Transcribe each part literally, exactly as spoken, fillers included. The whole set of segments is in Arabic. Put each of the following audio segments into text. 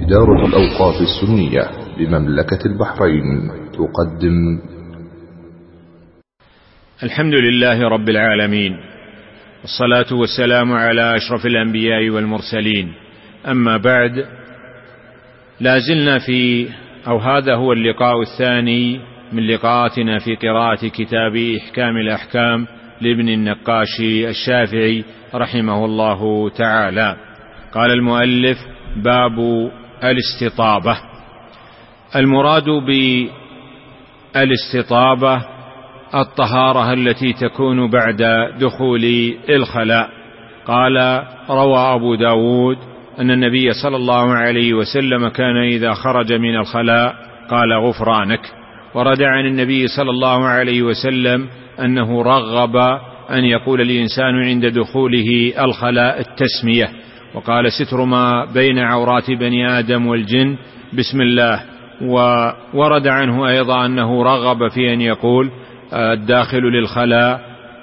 دار الأوقاف السنية بمملكة البحرين تقدم. الحمد لله رب العالمين، والصلاة والسلام على أشرف الأنبياء والمرسلين، أما بعد، لازلنا في أو هذا هو اللقاء الثاني من لقاءاتنا في قراءة كتاب إحكام الأحكام لابن النقاشي الشافعي رحمه الله تعالى. قال المؤلف: باب الاستطابة. المراد بالاستطابة الطهارة التي تكون بعد دخول الخلاء. قال: روى أبو داود أن النبي صلى الله عليه وسلم كان إذا خرج من الخلاء قال: غفرانك. ورد عن النبي صلى الله عليه وسلم أنه رغب أن يقول الإنسان عند دخوله الخلاء التسمية، وقال: ستر ما بين عورات بني آدم والجن بسم الله. وورد عنه أيضا أنه رغب في أن يقول الداخل للخلاء: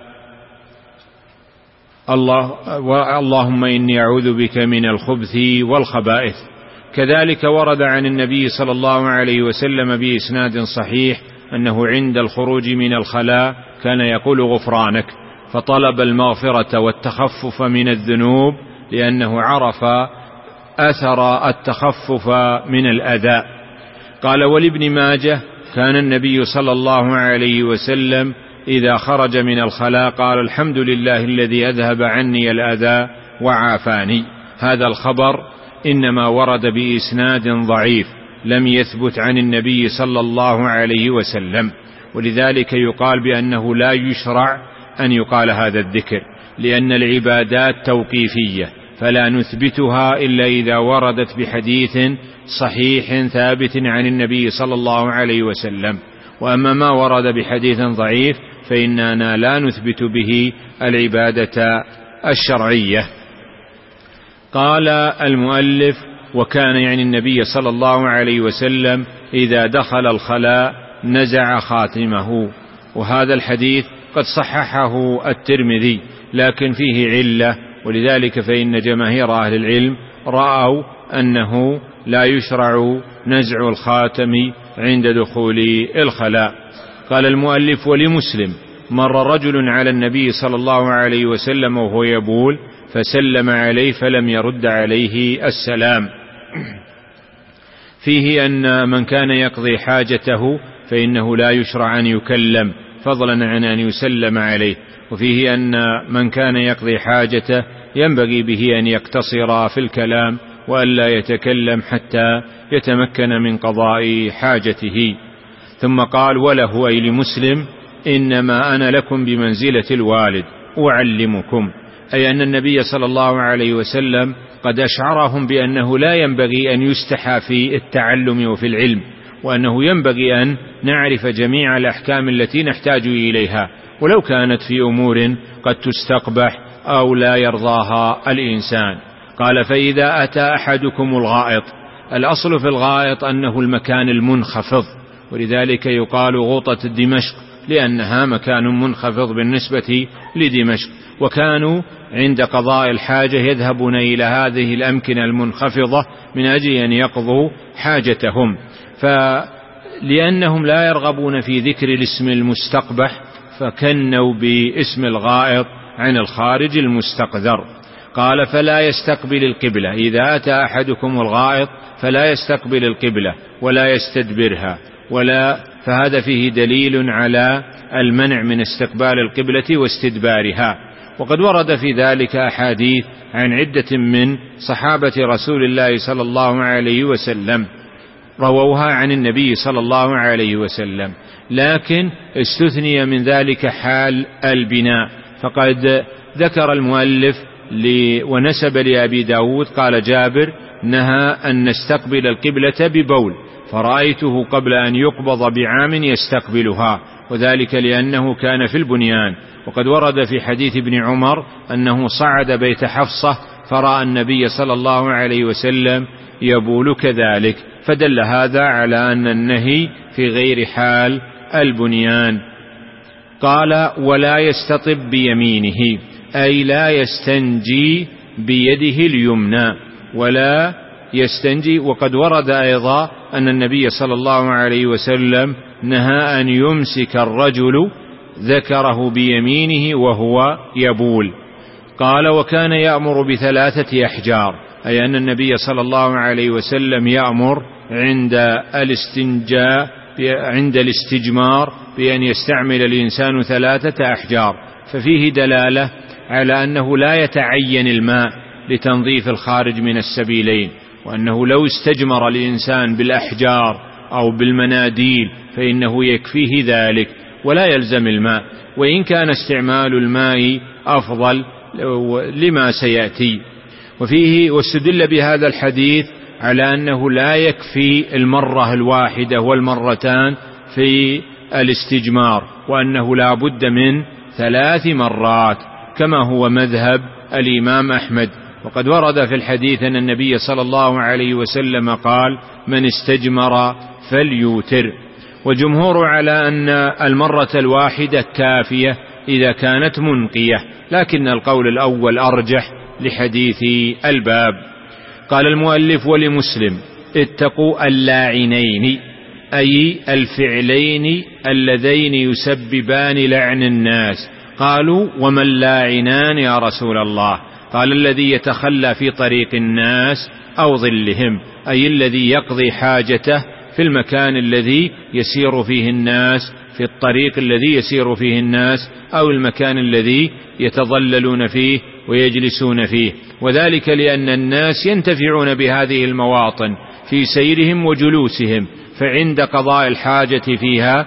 الله اللهم إني أعوذ بك من الخبث والخبائث. كذلك ورد عن النبي صلى الله عليه وسلم بإسناد صحيح أنه عند الخروج من الخلاء كان يقول: غفرانك، فطلب المغفرة والتخفف من الذنوب لأنه عرف أثر التخفف من الأذى. قال: ولابن ماجه كان النبي صلى الله عليه وسلم إذا خرج من الخلاء قال: الحمد لله الذي أذهب عني الأذى وعافاني. هذا الخبر إنما ورد بإسناد ضعيف لم يثبت عن النبي صلى الله عليه وسلم، ولذلك يقال بأنه لا يشرع أن يقال هذا الذكر، لأن العبادات توقيفية فلا نثبتها إلا إذا وردت بحديث صحيح ثابت عن النبي صلى الله عليه وسلم. وأما ما ورد بحديث ضعيف فإننا لا نثبت به العبادة الشرعية. قال المؤلف: وكان يعني النبي صلى الله عليه وسلم إذا دخل الخلاء نزع خاتمه. وهذا الحديث قد صححه الترمذي لكن فيه علة، ولذلك فإن جماهير أهل العلم رأوا أنه لا يشرع نزع الخاتم عند دخول الخلاء. قال المؤلف: ولمسلم مر رجل على النبي صلى الله عليه وسلم وهو يبول فسلم عليه فلم يرد عليه السلام. فيه أن من كان يقضي حاجته فإنه لا يشرع أن يكلم فضلا عن أن يسلم عليه، وفيه أن من كان يقضي حاجته ينبغي به أن يقتصر في الكلام وألا يتكلم حتى يتمكن من قضاء حاجته. ثم قال: وله أي لمسلم: إنما أنا لكم بمنزلة الوالد أعلمكم، أي أن النبي صلى الله عليه وسلم قد أشعرهم بأنه لا ينبغي أن يستحى في التعلم وفي العلم، وأنه ينبغي أن نعرف جميع الأحكام التي نحتاج إليها ولو كانت في أمور قد تستقبح أو لا يرضاها الإنسان. قال: فإذا أتى أحدكم الغائط. الأصل في الغائط أنه المكان المنخفض، ولذلك يقال غوطة دمشق لأنها مكان منخفض بالنسبة لدمشق، وكانوا عند قضاء الحاجة يذهبون إلى هذه الأمكنة المنخفضة من أجل أن يقضوا حاجتهم، فلأنهم لا يرغبون في ذكر الاسم المستقبح فكنوا باسم الغائط عن الخارج المستقذر. قال: فلا يستقبل القبلة. إذا أتى أحدكم الغائط فلا يستقبل القبلة ولا يستدبرها، ولا فهذا فيه دليل على المنع من استقبال القبلة واستدبارها. وقد ورد في ذلك أحاديث عن عدة من صحابة رسول الله صلى الله عليه وسلم رووها عن النبي صلى الله عليه وسلم، لكن استثني من ذلك حال البناء. فقد ذكر المؤلف ونسب لأبي داود قال جابر: نهى أن نستقبل القبلة ببول، فرأيته قبل أن يقبض بعام يستقبلها، وذلك لأنه كان في البنيان. وقد ورد في حديث ابن عمر أنه صعد بيت حفصة فرأى النبي صلى الله عليه وسلم يبول كذلك، فدل هذا على أن النهي في غير حال البنيان. قال: ولا يستطب بيمينه، أي لا يستنجي بيده اليمنى ولا يستنجي. وقد ورد أيضا أن النبي صلى الله عليه وسلم نهى أن يمسك الرجل ذكره بيمينه وهو يبول. قال وكان يأمر بثلاثة أحجار، أي أن النبي صلى الله عليه وسلم يأمر عند الاستنجاء عند الاستجمار بأن يستعمل الإنسان ثلاثة أحجار، ففيه دلالة على أنه لا يتعين الماء لتنظيف الخارج من السبيلين، وأنه لو استجمر الإنسان بالأحجار أو بالمناديل فإنه يكفيه ذلك ولا يلزم الماء، وإن كان استعمال الماء أفضل لما سيأتي. وفيه واستدل بهذا الحديث على أنه لا يكفي المرة الواحدة والمرتان في الاستجمار، وأنه لا بد من ثلاث مرات كما هو مذهب الإمام أحمد. وقد ورد في الحديث أن النبي صلى الله عليه وسلم قال من استجمر فليوتر. وجمهور على أن المرة الواحدة كافية إذا كانت منقية، لكن القول الأول أرجح لحديث الباب. قال المؤلف ولمسلم اتقوا اللاعنين، أي الفعلين اللذين يسببان لعن الناس. قالوا وما اللاعنان يا رسول الله؟ قال الذي يتخلى في طريق الناس أو ظلهم، أي الذي يقضي حاجته في المكان الذي يسير فيه الناس، في الطريق الذي يسير فيه الناس، أو المكان الذي يتظللون فيه ويجلسون فيه، وذلك لأن الناس ينتفعون بهذه المواطن في سيرهم وجلوسهم، فعند قضاء الحاجة فيها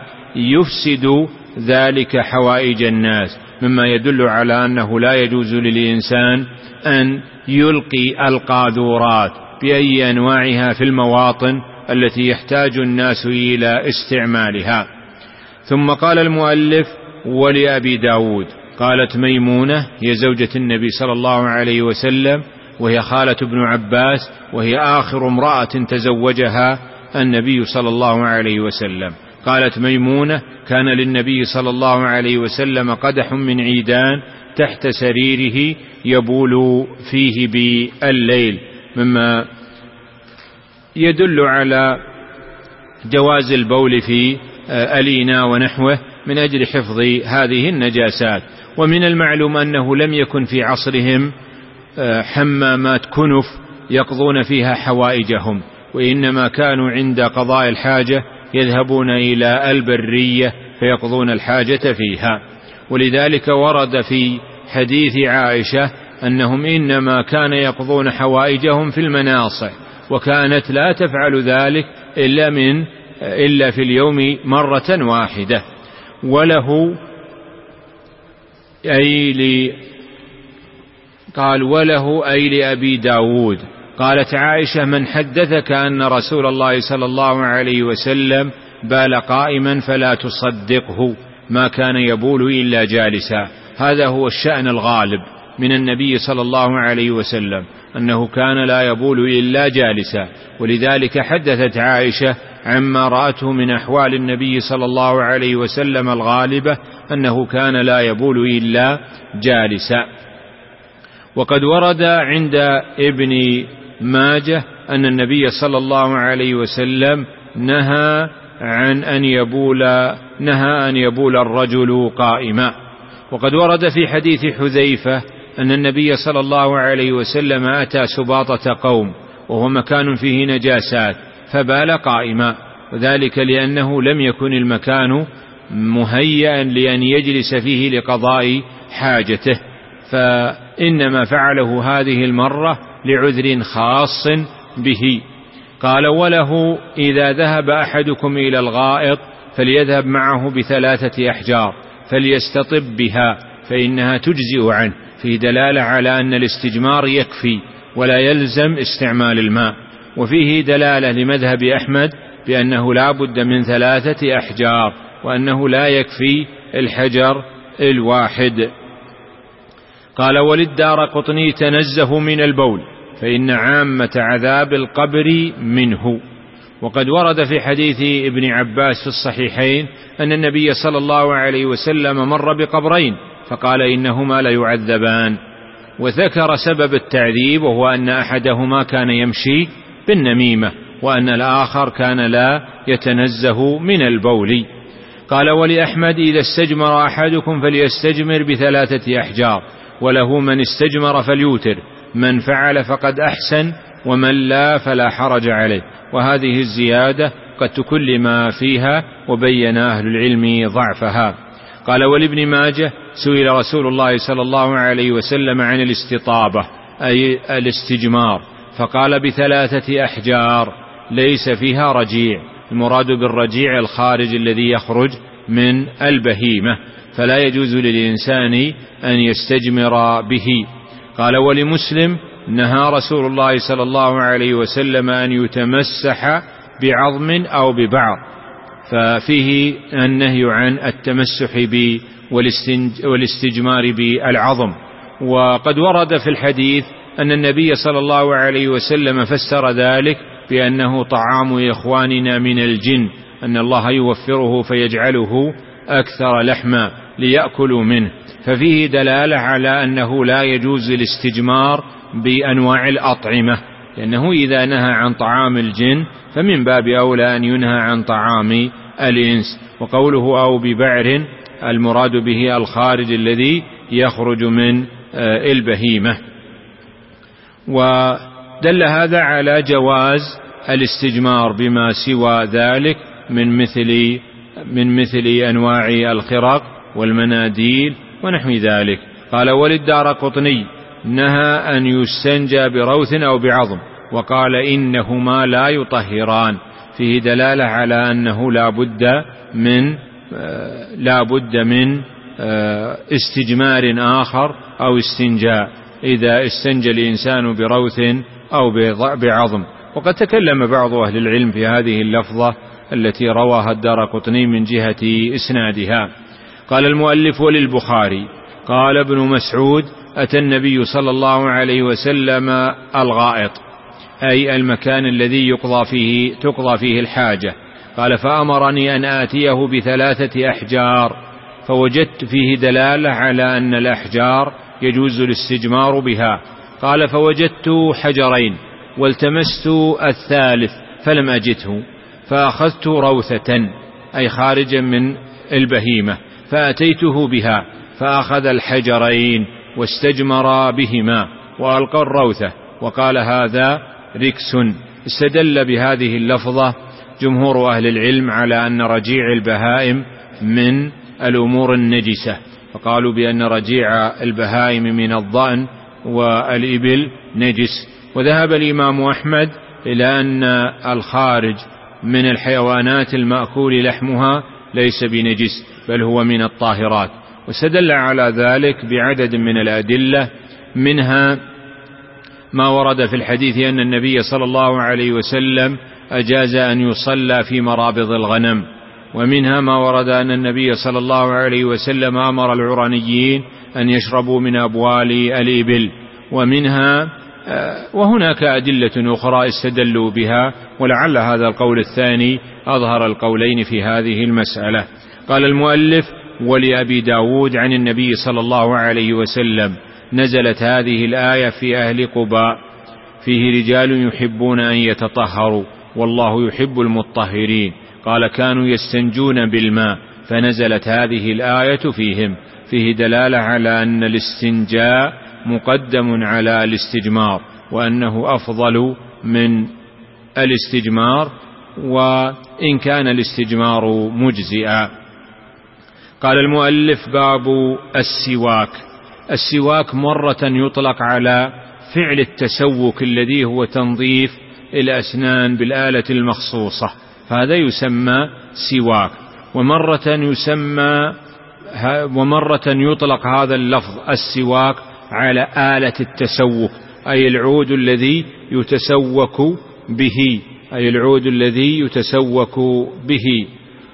يفسد ذلك حوائج الناس، مما يدل على أنه لا يجوز للإنسان أن يلقي القاذورات بأي أنواعها في المواطن التي يحتاج الناس إلى استعمالها. ثم قال المؤلف ولأبي داود، قالت ميمونة هي زوجة النبي صلى الله عليه وسلم، وهي خالة ابن عباس، وهي آخر امرأة تزوجها النبي صلى الله عليه وسلم. قالت ميمونة كان للنبي صلى الله عليه وسلم قدح من عيدان تحت سريره يبول فيه بالليل، مما يدل على جواز البول في الإناء ونحوه من أجل حفظ هذه النجاسات. ومن المعلوم أنه لم يكن في عصرهم حمامات كنف يقضون فيها حوائجهم، وإنما كانوا عند قضاء الحاجة يذهبون إلى البرية فيقضون الحاجة فيها. ولذلك ورد في حديث عائشة أنهم إنما كان يقضون حوائجهم في المناصع، وكانت لا تفعل ذلك إلا من إلا في اليوم مرة واحدة. وله أي ل قال وله أي لأبي داود. قالت عائشة من حدثك أن رسول الله صلى الله عليه وسلم بال قائما فلا تصدقه، ما كان يبول إلا جالسا. هذا هو الشأن الغالب من النبي صلى الله عليه وسلم، أنه كان لا يبول إلا جالسا. ولذلك حدثت عائشة عما رأته من أحوال النبي صلى الله عليه وسلم الغالبة أنه كان لا يبول إلا جالسا. وقد ورد عند ابن ماجه أن النبي صلى الله عليه وسلم نهى عن أن يبول نهى أن يبول الرجل قائما. وقد ورد في حديث حذيفة أن النبي صلى الله عليه وسلم أتى سباطة قوم وهو مكان فيه نجاسات فبال قائما، وذلك لأنه لم يكن المكان مهيئا لأن يجلس فيه لقضاء حاجته، فإنما فعله هذه المرة لعذر خاص به. قال وله إذا ذهب أحدكم إلى الغائط فليذهب معه بثلاثة أحجار فليستطب بها فإنها تجزئ عنه، فيه دلالة على أن الاستجمار يكفي ولا يلزم استعمال الماء. وفيه دلالة لمذهب أحمد بأنه لا بد من ثلاثة أحجار، وأنه لا يكفي الحجر الواحد. قال وللدارقطني تنزه من البول فإن عامة عذاب القبر منه. وقد ورد في حديث ابن عباس في الصحيحين أن النبي صلى الله عليه وسلم مر بقبرين فقال إنهما ليعذبان، وذكر سبب التعذيب وهو أن أحدهما كان يمشي بالنميمة، وأن الآخر كان لا يتنزه من البول. قال: ولأحمد: إذا استجمر أحدكم فليستجمر بثلاثة أحجار، وله من استجمر فليوتر، من فعل فقد أحسن، ومن لا فلا حرج عليه. وهذه الزيادة قد تكلم فيها، وبين أهل العلم ضعفها. قال: ولابن ماجه: سئل رسول الله صلى الله عليه وسلم عن الاستطابة أي الاستجمار، فقال: بثلاثة أحجار ليس فيها رجيع. المراد بالرجيع الخارج الذي يخرج من البهيمة، فلا يجوز للإنسان أن يستجمر به. قال: ولمسلم: نهى رسول الله صلى الله عليه وسلم أن يتمسح بعظم أو ببعض، ففيه النهي عن التمسح ب والاستجمار بالعظم. وقد ورد في الحديث أن النبي صلى الله عليه وسلم فسر ذلك بأنه طعام إخواننا من الجن، أن الله يوفره فيجعله أكثر لحما ليأكلوا منه، ففيه دلالة على أنه لا يجوز الاستجمار بأنواع الأطعمة، لأنه إذا نهى عن طعام الجن فمن باب أولى أن ينهى عن طعام الإنس. وقوله أو ببعر المراد به الخارج الذي يخرج من البهيمة. ودل هذا على جواز الاستجمار بما سوى ذلك من مثل من مثل أنواع الخرق والمناديل ونحو ذلك. قال: وللدارقطني: نهى أن يستنجى بروث أو بعظم، وقال: إنهما لا يطهران. فيه دلالة على أنه لا بد من لا بد من استجمار آخر أو استنجاء إذا استنجى الإنسان بروث أو بعظم. وقد تكلم بعض أهل العلم في هذه اللفظة التي رواها الدارقطني من جهة إسنادها. قال المؤلف: وللبخاري: قال ابن مسعود: أتى النبي صلى الله عليه وسلم الغائط، أي المكان الذي يقضى فيه تقضى فيه الحاجة. قال: فأمرني أن آتيه بثلاثة أحجار، فوجدت فيه دلالة على أن الأحجار يجوز الاستجمار بها. قال: فوجدت حجرين والتمست الثالث فلم أجده، فأخذت روثة أي خارجا من البهيمة، فأتيته بها، فأخذ الحجرين واستجمر بهما وألقى الروثة، وقال: هذا ركس. استدل بهذه اللفظة جمهور أهل العلم على أن رجيع البهائم من الأمور النجسة، فقالوا بأن رجيع البهائم من الضأن والإبل نجس. وذهب الإمام أحمد إلى أن الخارج من الحيوانات المأكول لحمها ليس بنجس، بل هو من الطاهرات. واستدل على ذلك بعدد من الأدلة، منها ما ورد في الحديث أن النبي صلى الله عليه وسلم أجاز أن يصلى في مرابض الغنم، ومنها ما ورد أن النبي صلى الله عليه وسلم أمر العرانيين أن يشربوا من أبوال الإبل، ومنها وهناك أدلة أخرى استدلوا بها، ولعل هذا القول الثاني أظهر القولين في هذه المسألة. قال المؤلف: ولأبي داود عن النبي صلى الله عليه وسلم: نزلت هذه الآية في أهل قباء: فيه رجال يحبون أن يتطهروا والله يحب المطهرين. قال: كانوا يستنجون بالماء، فنزلت هذه الآية فيهم. فيه دلالة على أن الاستنجاء مقدم على الاستجمار، وأنه أفضل من الاستجمار، وإن كان الاستجمار مجزئا. قال المؤلف: باب السواك. السواك مرة يطلق على فعل التسوك الذي هو تنظيف الأسنان بالآلة المخصوصة، فهذا يسمى سواك. ومرة يسمى ومرة يطلق هذا اللفظ السواك على آلة التسوك، أي العود الذي يتسوك به أي العود الذي يتسوك به.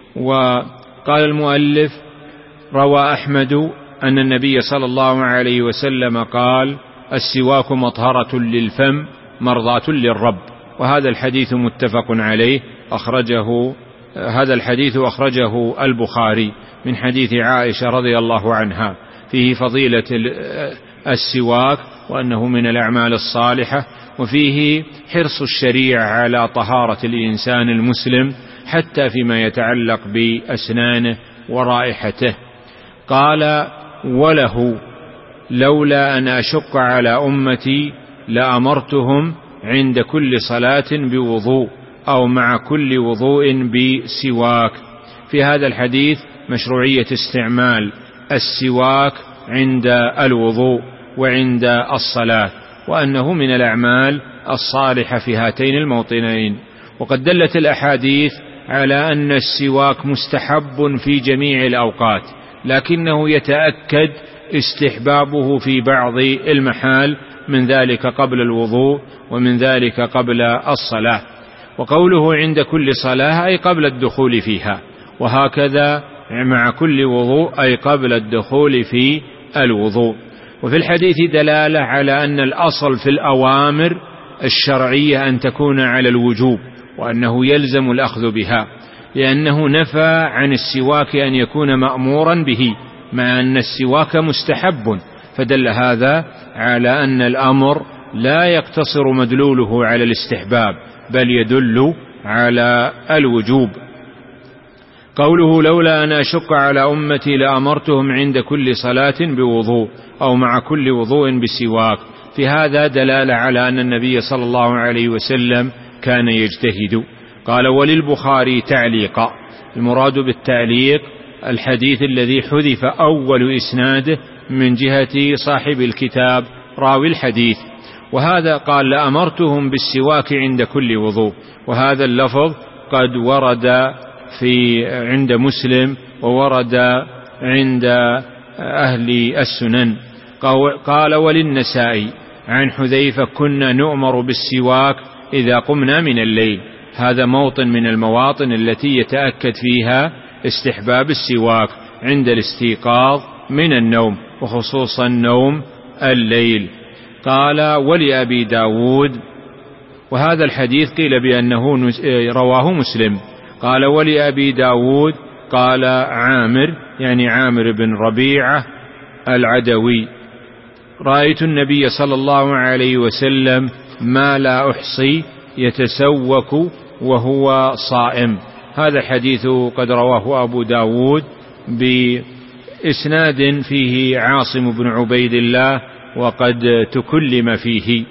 وقال المؤلف: روى أحمد أن النبي صلى الله عليه وسلم قال: السواك مطهرة للفم مرضاة للرب. وهذا الحديث متفق عليه، أخرجه هذا الحديث أخرجه البخاري من حديث عائشة رضي الله عنها، فيه فضيلة السواك وأنه من الأعمال الصالحة، وفيه حرص الشريعة على طهارة الإنسان المسلم حتى فيما يتعلق بأسنانه ورائحته. قال: وله: لولا أن أشق على أمتي لأمرتهم عند كل صلاة بوضوء أو مع كل وضوء بسواك. في هذا الحديث مشروعية استعمال السواك عند الوضوء وعند الصلاة، وأنه من الأعمال الصالحة في هاتين الموطنين. وقد دلت الأحاديث على أن السواك مستحب في جميع الأوقات، لكنه يتأكد استحبابه في بعض المحال، من ذلك قبل الوضوء ومن ذلك قبل الصلاة. وقوله عند كل صلاة أي قبل الدخول فيها، وهكذا مع كل وضوء أي قبل الدخول في الوضوء. وفي الحديث دلالة على أن الأصل في الأوامر الشرعية أن تكون على الوجوب، وأنه يلزم الأخذ بها، لأنه نفى عن السواك أن يكون مأمورا به، مع أن السواك مستحب، فدل هذا على أن الأمر لا يقتصر مدلوله على الاستحباب، بل يدل على الوجوب. قوله: لولا أن أشق على أمتي لأمرتهم عند كل صلاة بوضوء أو مع كل وضوء بسواك، في هذا دلالة على أن النبي صلى الله عليه وسلم كان يجتهد. قال: وللبخاري تعليقا. المراد بالتعليق الحديث الذي حذف أول إسناده من جهة صاحب الكتاب راوي الحديث، وهذا قال: لأمرتهم بالسواك عند كل وضوء، وهذا اللفظ قد ورد في عند مسلم وورد عند أهل السنن. قال: وللنسائي عن حذيفة: كنا نؤمر بالسواك إذا قمنا من الليل. هذا موطن من المواطن التي يتأكد فيها استحباب السواك عند الاستيقاظ من النوم، وخصوصا نوم الليل. قال: ولأبي داود، وهذا الحديث قيل بأنه رواه مسلم. قال: ولأبي داود قال عامر، يعني عامر بن ربيعة العدوي: رأيت النبي صلى الله عليه وسلم ما لا أحصي يتسوك وهو صائم. هذا الحديث قد رواه أبو داود بإسناد فيه عاصم بن عبيد الله، وقد تكلم فيه.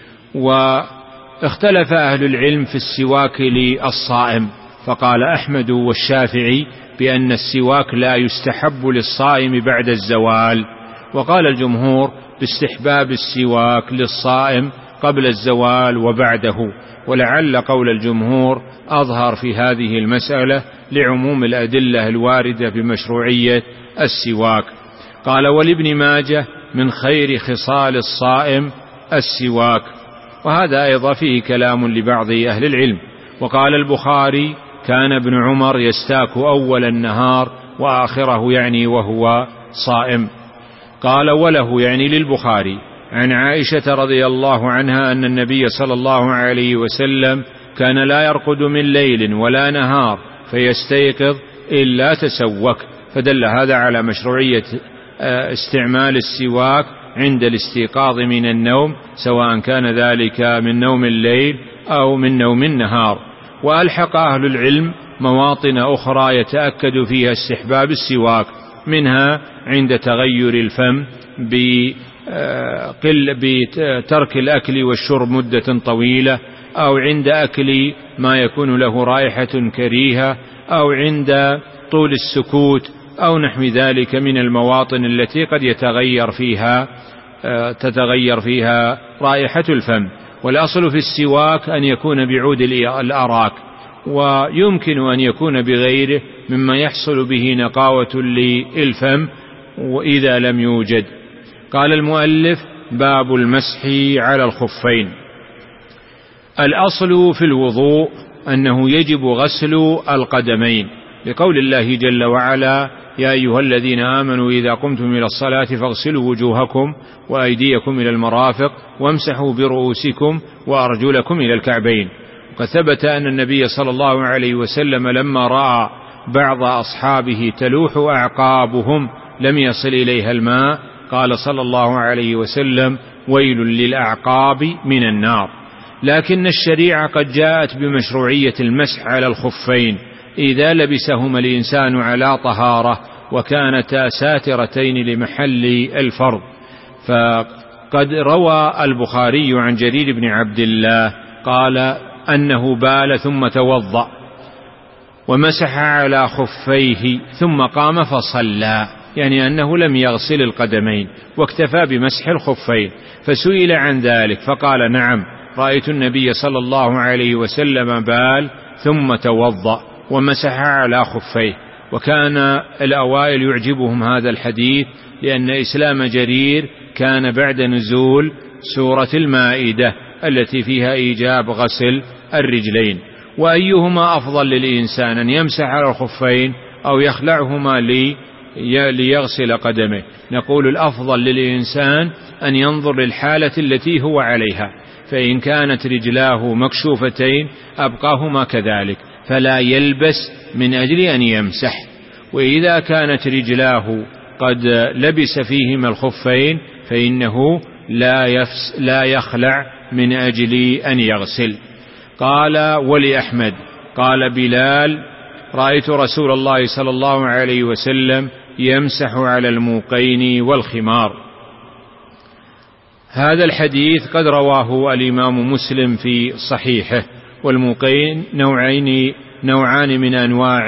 واختلف أهل العلم في السواك للصائم، فقال أحمد والشافعي بأن السواك لا يستحب للصائم بعد الزوال، وقال الجمهور باستحباب السواك للصائم قبل الزوال وبعده، ولعل قول الجمهور أظهر في هذه المسألة لعموم الأدلة الواردة بمشروعية السواك. قال: ولابن ماجه من خير خصال الصائم السواك، وهذا أيضا فيه كلام لبعض أهل العلم. وقال البخاري: كان ابن عمر يستاك أول النهار وآخره، يعني وهو صائم. قال: وله، يعني للبخاري، عن عائشة رضي الله عنها أن النبي صلى الله عليه وسلم كان لا يرقد من ليل ولا نهار فيستيقظ إلا تسوك، فدل هذا على مشروعية استعمال السواك عند الاستيقاظ من النوم، سواء كان ذلك من نوم الليل أو من نوم النهار. وألحق أهل العلم مواطن أخرى يتأكد فيها استحباب السواك، منها عند تغير الفم بترك الأكل والشرب مدة طويلة، أو عند أكل ما يكون له رائحة كريهة، أو عند طول السكوت، أو نحو ذلك من المواطن التي قد يتغير فيها تتغير فيها رائحة الفم. والأصل في السواك أن يكون بعود الأراك، ويمكن أن يكون بغيره مما يحصل به نقاوة للفم وإذا لم يوجد. قال المؤلف: باب المسح على الخفين. الأصل في الوضوء أنه يجب غسل القدمين، لقول الله جل وعلا: يا أيها الذين آمنوا إذا قمتم إلى الصلاة فاغسلوا وجوهكم وأيديكم إلى المرافق وامسحوا برؤوسكم وأرجلكم إلى الكعبين. وقد ثبت أن النبي صلى الله عليه وسلم لما رأى بعض أصحابه تلوح أعقابهم لم يصل إليها الماء قال صلى الله عليه وسلم: ويل للأعقاب من النار. لكن الشريعة قد جاءت بمشروعية المسح على الخفين إذا لبسهما الإنسان على طهارة وكانتا ساترتين لمحل الفرض. فقد روى البخاري عن جرير بن عبد الله قال أنه بال ثم توضأ ومسح على خفيه ثم قام فصلى، يعني أنه لم يغسل القدمين واكتفى بمسح الخفين. فسئل عن ذلك فقال نعم، رأيت النبي صلى الله عليه وسلم بال ثم توضأ ومسح على خفيه. وكان الأوائل يعجبهم هذا الحديث لأن إسلام جرير كان بعد نزول سورة المائدة التي فيها إيجاب غسل الرجلين. وأيهما أفضل للإنسان، أن يمسح على الخفين أو يخلعهما لي ليغسل قدمه؟ نقول الأفضل للإنسان أن ينظر للحالة التي هو عليها، فإن كانت رجلاه مكشوفتين أبقاهما كذلك فلا يلبس من أجل أن يمسح، وإذا كانت رجلاه قد لبس فيهما الخفين فإنه لا, يفس لا يخلع من أجل أن يغسل. قال ولأحمد قال بلال رأيت رسول الله صلى الله عليه وسلم يمسح على الموقين والخمار. هذا الحديث قد رواه الإمام مسلم في صحيحه. والموقين نوعين نوعان من أنواع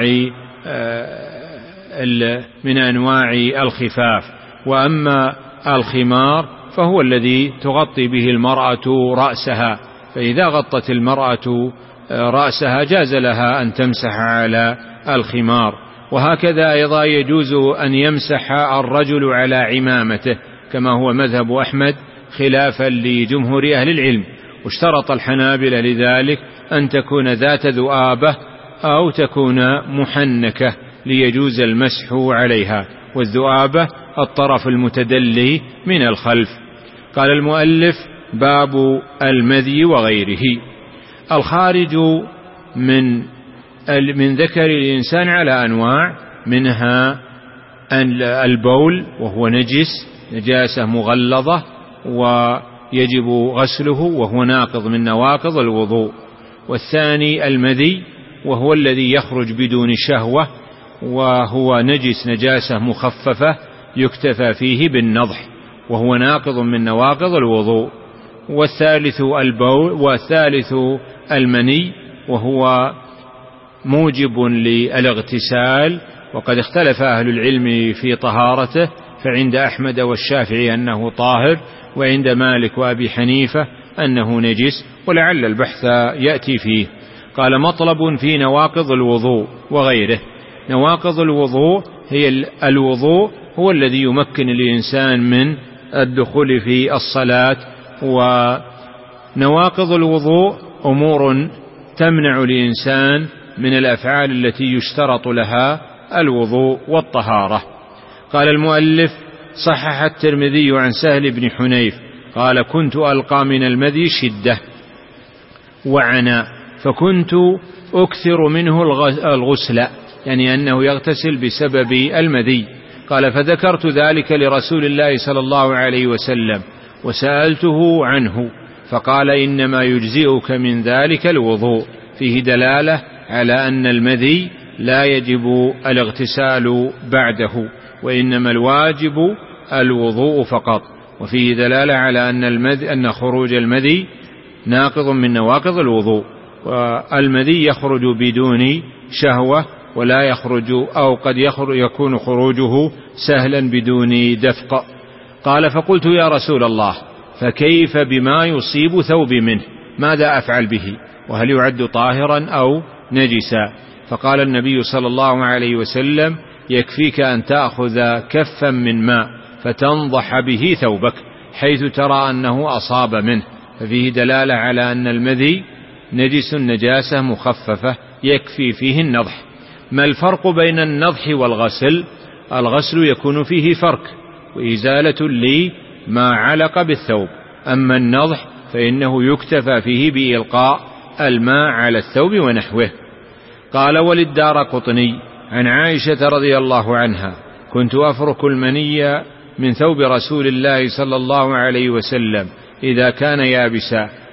من أنواع الخفاف، وأما الخمار فهو الذي تغطي به المرأة رأسها، فإذا غطت المرأة رأسها جاز لها أن تمسح على الخمار. وهكذا أيضا يجوز أن يمسح الرجل على عمامته كما هو مذهب أحمد خلافا لجمهور أهل العلم. واشترط الحنابلة لذلك أن تكون ذات ذؤابة أو تكون محنكة ليجوز المسح عليها، والذؤابة الطرف المتدلي من الخلف. قال المؤلف باب المذي وغيره. الخارج من من ذكر الإنسان على أنواع، منها البول وهو نجس نجاسة مغلظة ويجب غسله وهو ناقض من نواقض الوضوء. والثاني المذي وهو الذي يخرج بدون شهوة وهو نجس نجاسة مخففة يكتفى فيه بالنضح وهو ناقض من نواقض الوضوء. والثالث البول والثالث المني وهو موجب للاغتسال، وقد اختلف أهل العلم في طهارته، فعند أحمد والشافعي أنه طاهر، وعند مالك وأبي حنيفة أنه نجس، ولعل البحث يأتي فيه. قال مطلب في نواقض الوضوء وغيره. نواقض الوضوء هي الوضوء هو الذي يمكن الإنسان من الدخول في الصلاة. ونواقض الوضوء أمور تمنع الإنسان من الأفعال التي يشترط لها الوضوء والطهارة. قال المؤلف صحح الترمذي عن سهل بن حنيف قال كنت ألقى من المذي شدة وعناء فكنت أكثر منه الغسل، يعني أنه يغتسل بسبب المذي. قال فذكرت ذلك لرسول الله صلى الله عليه وسلم وسألته عنه فقال إنما يجزئك من ذلك الوضوء. فيه دلالة على أن المذي لا يجب الاغتسال بعده، وإنما الواجب الوضوء فقط. وفيه دلالة على أن المذي أن خروج المذي ناقض من نواقض الوضوء، والمذي يخرج بدون شهوة ولا يخرج أو قد يخرج يكون خروجه سهلا بدون دفق. قال فقلت يا رسول الله فكيف بما يصيب ثوبي منه، ماذا أفعل به، وهل يعد طاهرا أو نجسا؟ فقال النبي صلى الله عليه وسلم يكفيك أن تأخذ كفا من ماء فتنضح به ثوبك حيث ترى أنه أصاب منه. ففيه دلالة على أن المذي نجس نجاسة مخففة يكفي فيه النضح. ما الفرق بين النضح والغسل؟ الغسل يكون فيه فرك وإزالة لما علق بالثوب، أما النضح فإنه يكتفى فيه بإلقاء الماء على الثوب ونحوه. قال وللدارقطني عن عائشة رضي الله عنها كنت أفرك المني من ثوب رسول الله صلى الله عليه وسلم إذا كان يابسا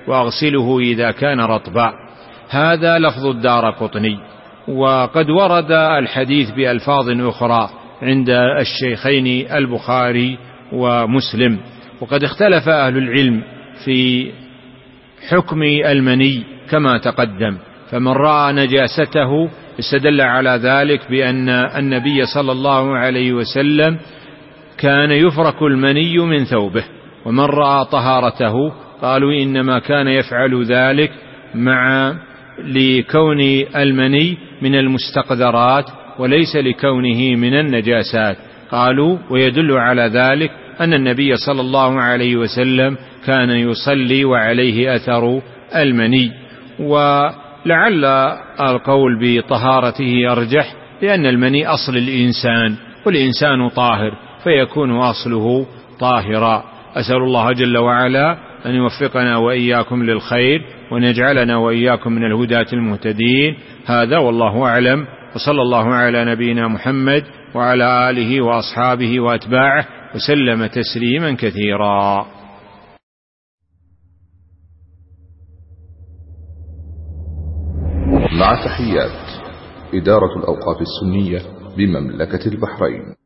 وأغسله إذا كان رطبا. هذا لفظ الدارقطني. وقد ورد الحديث بألفاظ أخرى عند الشيخين البخاري ومسلم. وقد اختلف أهل العلم في حكم المني كما تقدم، فمن رأى نجاسته استدل على ذلك بأن النبي صلى الله عليه وسلم كان يفرك المني من ثوبه، ومن رأى طهارته قالوا إنما كان يفعل ذلك مع لكون المني من المستقذرات وليس لكونه من النجاسات. قالوا ويدل على ذلك أن النبي صلى الله عليه وسلم كان يصلي وعليه أثر المني. ولعل القول بطهارته أرجح، لأن المني أصل الإنسان والإنسان طاهر فيكون أصله طاهرا. أسأل الله جل وعلا أن يوفقنا وإياكم للخير وأن يجعلنا وإياكم من الهداة المهتدين. هذا والله أعلم، وصلى الله على نبينا محمد وعلى آله وأصحابه وأتباعه وسلم تسليما كثيرا. مع تحيات إدارة الأوقاف السنية بمملكة البحرين.